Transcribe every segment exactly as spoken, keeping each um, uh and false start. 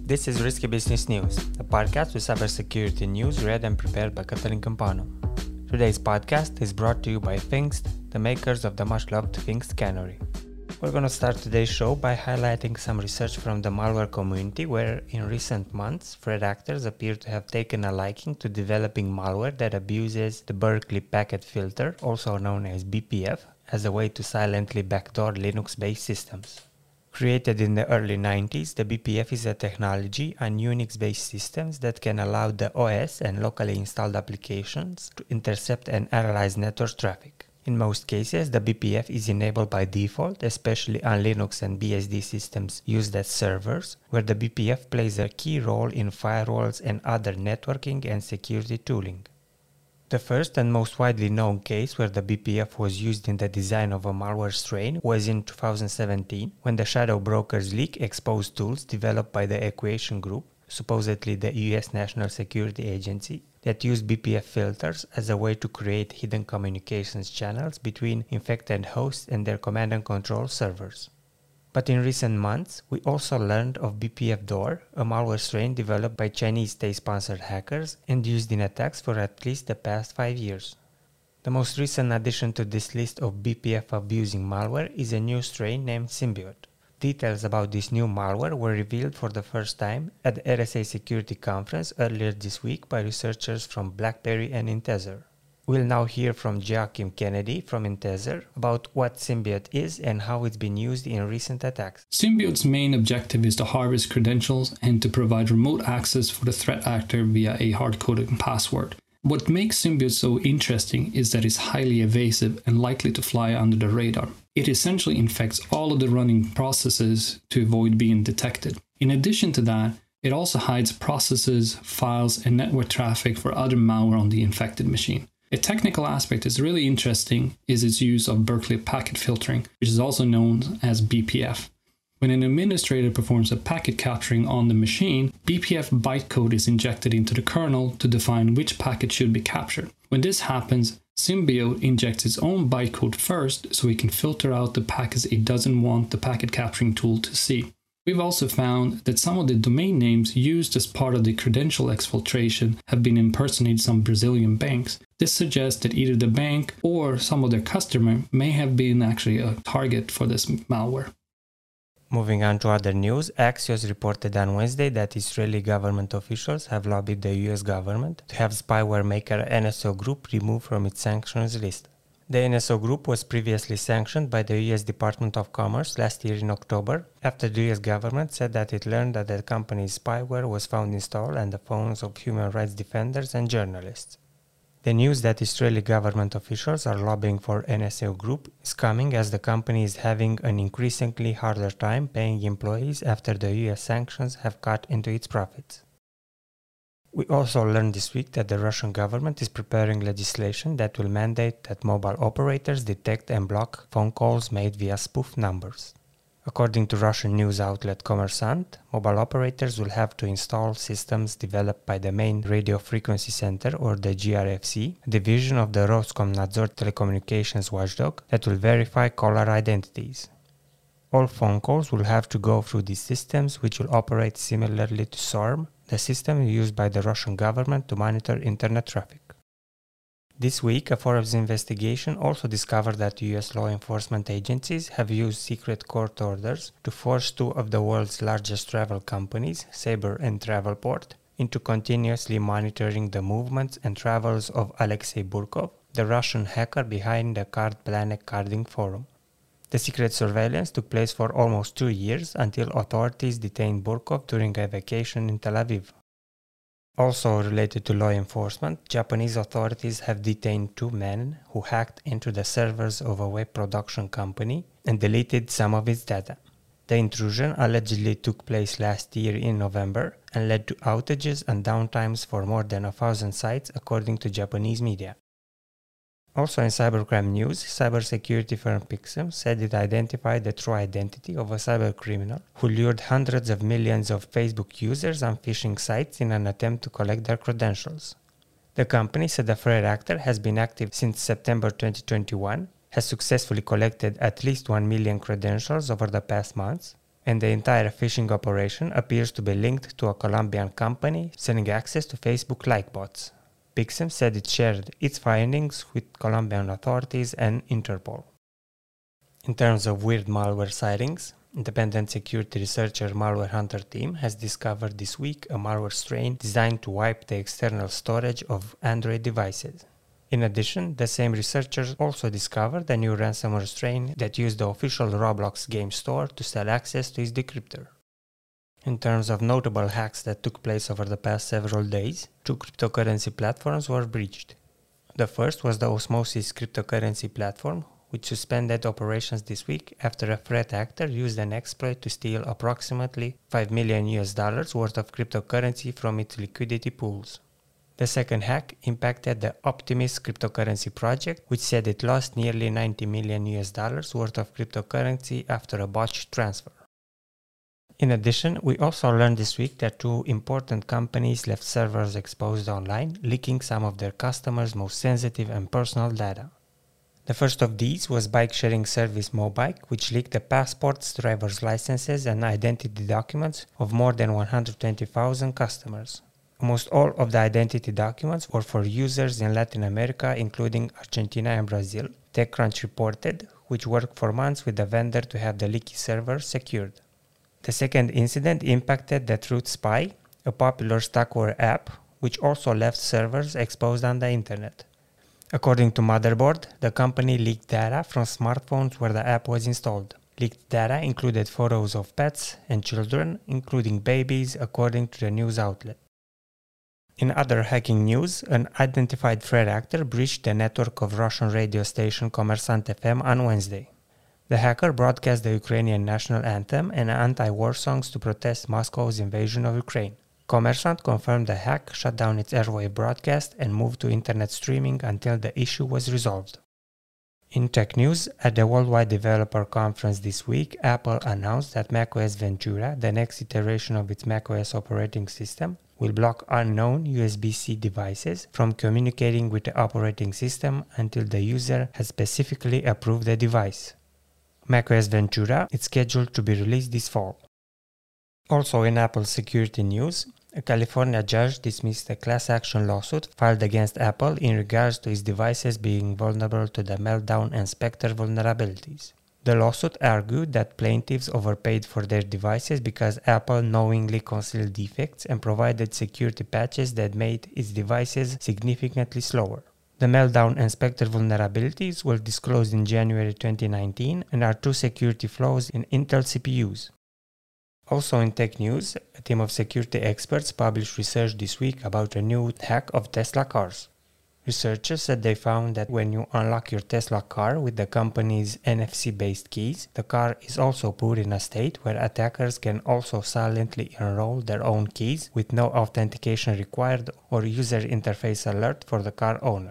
This is Risky Business News, a podcast with cybersecurity news read and prepared by Cătălin Câmpanu. Today's podcast is brought to you by Thinkst, the makers of the much-loved Thinkst Canary. We're going to start today's show by highlighting some research from the malware community where, in recent months, threat actors appear to have taken a liking to developing malware that abuses the Berkeley Packet Filter, also known as B P F, as a way to silently backdoor Linux-based systems. Created in the early nineties, the B P F is a technology on Unix-based systems that can allow the O S and locally installed applications to intercept and analyze network traffic. In most cases, the B P F is enabled by default, especially on Linux and B S D systems used as servers, where the B P F plays a key role in firewalls and other networking and security tooling. The first and most widely known case where the B P F was used in the design of a malware strain was in two thousand seventeen, when the Shadow Brokers leak exposed tools developed by the Equation Group, supposedly the U S National Security Agency, that used B P F filters as a way to create hidden communications channels between infected hosts and their command and control servers. But in recent months, we also learned of B P F Door, a malware strain developed by Chinese state-sponsored hackers and used in attacks for at least the past five years. The most recent addition to this list of B P F-abusing malware is a new strain named Symbiote. Details about this new malware were revealed for the first time at the R S A Security Conference earlier this week by researchers from BlackBerry and Intezer. We'll now hear from Joachim Kennedy from Intezer about what Symbiote is and how it's been used in recent attacks. Symbiote's main objective is to harvest credentials and to provide remote access for the threat actor via a hard-coded password. What makes Symbiote so interesting is that it's highly evasive and likely to fly under the radar. It essentially infects all of the running processes to avoid being detected. In addition to that, it also hides processes, files, and network traffic for other malware on the infected machine. A technical aspect that's really interesting is its use of Berkeley packet filtering, which is also known as B P F. When an administrator performs a packet capturing on the machine, B P F bytecode is injected into the kernel to define which packet should be captured. When this happens, Symbiote injects its own bytecode first so it can filter out the packets it doesn't want the packet capturing tool to see. We've also found that some of the domain names used as part of the credential exfiltration have been impersonating some Brazilian banks. This suggests that either the bank or some of their customer may have been actually a target for this malware. Moving on to other news, Axios reported on Wednesday that Israeli government officials have lobbied the U S government to have spyware maker N S O Group removed from its sanctions list. The N S O Group was previously sanctioned by the U S Department of Commerce last year in October, after the U S government said that it learned that the company's spyware was found installed on the phones of human rights defenders and journalists. The news that Israeli government officials are lobbying for N S O Group is coming as the company is having an increasingly harder time paying employees after the U S sanctions have cut into its profits. We also learned this week that the Russian government is preparing legislation that will mandate that mobile operators detect and block phone calls made via spoof numbers. According to Russian news outlet Kommersant, mobile operators will have to install systems developed by the main Radio Frequency Center, or the G R F C, a division of the Roskomnadzor telecommunications watchdog that will verify caller identities. All phone calls will have to go through these systems, which will operate similarly to SORM, the system used by the Russian government to monitor internet traffic. This week, a Forbes investigation also discovered that U S law enforcement agencies have used secret court orders to force two of the world's largest travel companies, Sabre and Travelport, into continuously monitoring the movements and travels of Alexei Burkov, the Russian hacker behind the CardPlanet carding forum. The secret surveillance took place for almost two years until authorities detained Burkov during a vacation in Tel Aviv. Also related to law enforcement, Japanese authorities have detained two men who hacked into the servers of a web production company and deleted some of its data. The intrusion allegedly took place last year in November and led to outages and downtimes for more than a thousand sites, according to Japanese media. Also in cybercrime news, cybersecurity firm Pixum said it identified the true identity of a cybercriminal who lured hundreds of millions of Facebook users on phishing sites in an attempt to collect their credentials. The company said the threat actor has been active since September twenty twenty-one, has successfully collected at least one million credentials over the past months, and the entire phishing operation appears to be linked to a Colombian company selling access to Facebook like bots. Pixem said it shared its findings with Colombian authorities and Interpol. In terms of weird malware sightings, independent security researcher Malware Hunter team has discovered this week a malware strain designed to wipe the external storage of Android devices. In addition, the same researchers also discovered a new ransomware strain that used the official Roblox game store to sell access to its decryptor. In terms of notable hacks that took place over the past several days, two cryptocurrency platforms were breached. The first was the Osmosis cryptocurrency platform, which suspended operations this week after a threat actor used an exploit to steal approximately five million U S dollars worth of cryptocurrency from its liquidity pools. The second hack impacted the Optimus cryptocurrency project, which said it lost nearly ninety million U S dollars worth of cryptocurrency after a botched transfer. In addition, we also learned this week that two important companies left servers exposed online, leaking some of their customers' most sensitive and personal data. The first of these was bike-sharing service Mobike, which leaked the passports, driver's licenses, and identity documents of more than one hundred twenty thousand customers. Almost all of the identity documents were for users in Latin America, including Argentina and Brazil, TechCrunch reported, which worked for months with the vendor to have the leaky servers secured. The second incident impacted the Truth Spy, a popular stalker app, which also left servers exposed on the internet. According to Motherboard, the company leaked data from smartphones where the app was installed. Leaked data included photos of pets and children, including babies, according to the news outlet. In other hacking news, an identified threat actor breached the network of Russian radio station Kommersant F M on Wednesday. The hacker broadcast the Ukrainian national anthem and anti-war songs to protest Moscow's invasion of Ukraine. Kommersant confirmed the hack, shut down its airwave broadcast, and moved to internet streaming until the issue was resolved. In tech news, at the Worldwide Developer Conference this week, Apple announced that macOS Ventura, the next iteration of its macOS operating system, will block unknown U S B C devices from communicating with the operating system until the user has specifically approved the device. macOS Ventura is scheduled to be released this fall. Also in Apple security news, a California judge dismissed a class action lawsuit filed against Apple in regards to its devices being vulnerable to the Meltdown and Spectre vulnerabilities. The lawsuit argued that plaintiffs overpaid for their devices because Apple knowingly concealed defects and provided security patches that made its devices significantly slower. The Meltdown and Spectre vulnerabilities were disclosed in January twenty nineteen and are two security flaws in Intel C P Us. Also in tech news, a team of security experts published research this week about a new hack of Tesla cars. Researchers said they found that when you unlock your Tesla car with the company's N F C-based keys, the car is also put in a state where attackers can also silently enroll their own keys with no authentication required or user interface alert for the car owner.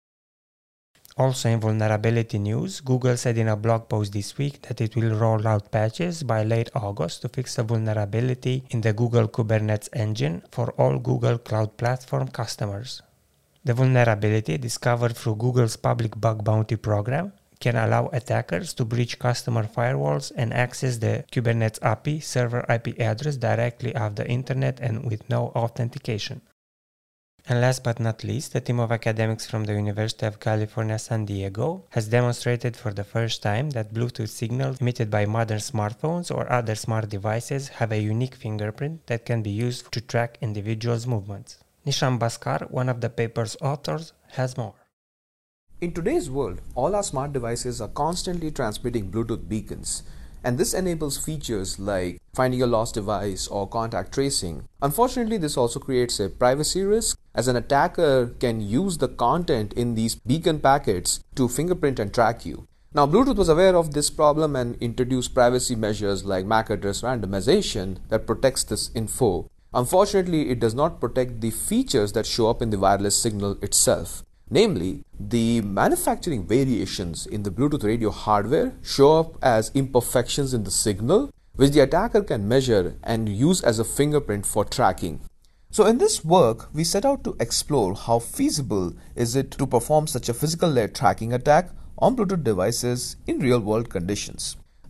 Also in vulnerability news, Google said in a blog post this week that it will roll out patches by late August to fix a vulnerability in the Google Kubernetes engine for all Google Cloud Platform customers. The vulnerability, discovered through Google's public bug bounty program, can allow attackers to breach customer firewalls and access the Kubernetes A P I server I P address directly off the internet and with no authentication. And last but not least, a team of academics from the University of California, San Diego has demonstrated for the first time that Bluetooth signals emitted by modern smartphones or other smart devices have a unique fingerprint that can be used to track individuals' movements. Nishan Bhaskar, one of the paper's authors, has more. In today's world, all our smart devices are constantly transmitting Bluetooth beacons, and this enables features like finding a lost device or contact tracing. Unfortunately, this also creates a privacy risk, as an attacker can use the content in these beacon packets to fingerprint and track you. Now, Bluetooth was aware of this problem and introduced privacy measures like M A C address randomization that protects this info. Unfortunately, it does not protect the features that show up in the wireless signal itself. Namely, the manufacturing variations in the Bluetooth radio hardware show up as imperfections in the signal, which the attacker can measure and use as a fingerprint for tracking. So in this work, we set out to explore how feasible is it to perform such a physical layer tracking attack on Bluetooth devices in real-world conditions.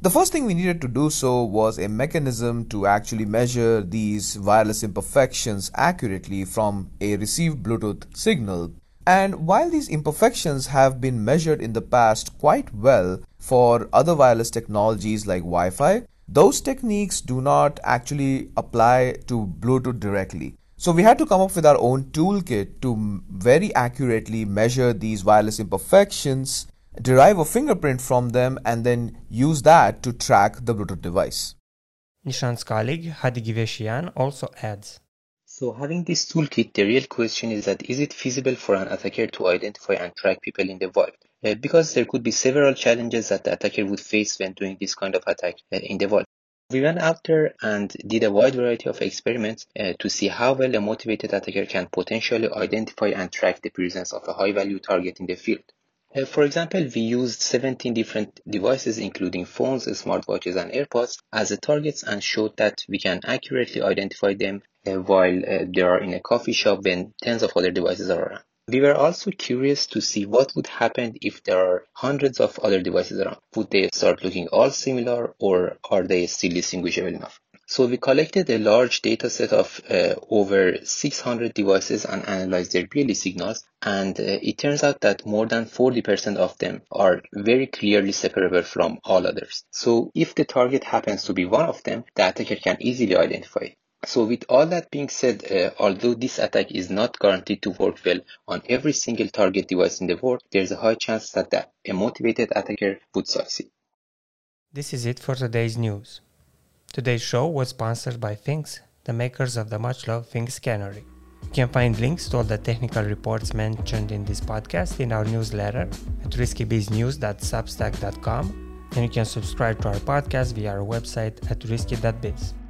The first thing we needed to do so was a mechanism to actually measure these wireless imperfections accurately from a received Bluetooth signal. And while these imperfections have been measured in the past quite well for other wireless technologies like Wi-Fi, those techniques do not actually apply to Bluetooth directly. So we had to come up with our own toolkit to very accurately measure these wireless imperfections, derive a fingerprint from them, and then use that to track the Bluetooth device. Nishan's colleague Hadi Giveshian also adds, So having this toolkit, the real question is that is it feasible for an attacker to identify and track people in the wild? Uh, because there could be several challenges that the attacker would face when doing this kind of attack uh, in the wild. We went out there and did a wide variety of experiments uh, to see how well a motivated attacker can potentially identify and track the presence of a high-value target in the field. Uh, for example, we used seventeen different devices, including phones, smartwatches, and AirPods, as the targets and showed that we can accurately identify them uh, while uh, they are in a coffee shop when tens of other devices are around. We were also curious to see what would happen if there are hundreds of other devices around. Would they start looking all similar, or are they still distinguishable enough? So we collected a large data set of uh, over six hundred devices and analyzed their B L E signals, and uh, it turns out that more than forty percent of them are very clearly separable from all others. So if the target happens to be one of them, the attacker can easily identify it. So with all that being said, uh, although this attack is not guaranteed to work well on every single target device in the world, there's a high chance that the, a motivated attacker would succeed. This is it for today's news. Today's show was sponsored by Things, the makers of the much-loved Things Canary. You can find links to all the technical reports mentioned in this podcast in our newsletter at risky biz news dot substack dot com, and you can subscribe to our podcast via our website at risky dot biz.